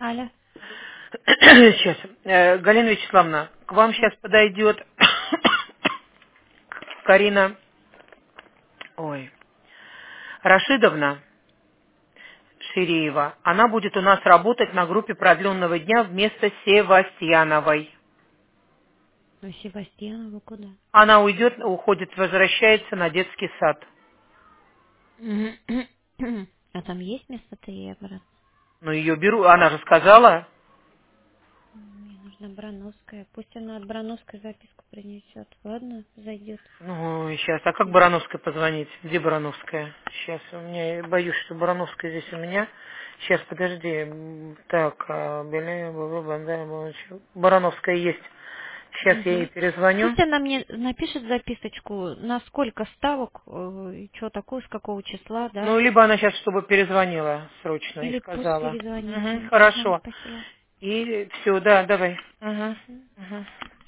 Аля. Сейчас. Галина Вячеславовна, к вам сейчас подойдет Карина, ой, Рашидовна Ширеева. Она будет у нас работать на группе продленного дня вместо Севастьяновой. Ну, Севастьянова куда? Она уходит, возвращается на детский сад. А там есть место-то ей обратно? Ну, ее беру, она же сказала. Мне нужна Брановская. Пусть она от Брановской записку принесет. Ладно, зайдет. Ну, сейчас. А как Барановской позвонить? Где Барановская? Сейчас. У меня, я боюсь, что Барановская здесь у меня. Сейчас, подожди. Так, Барановская есть. Сейчас я ей Угу. перезвоню. Пусть она мне напишет записочку, на сколько ставок, и что такое, с какого числа, Ну, да? либо она сейчас, чтобы перезвонила срочно и Или пусть сказала. перезвонит, Угу, да. Ага, хорошо. спасибо. И все, да, давай. Угу, Мгм. угу.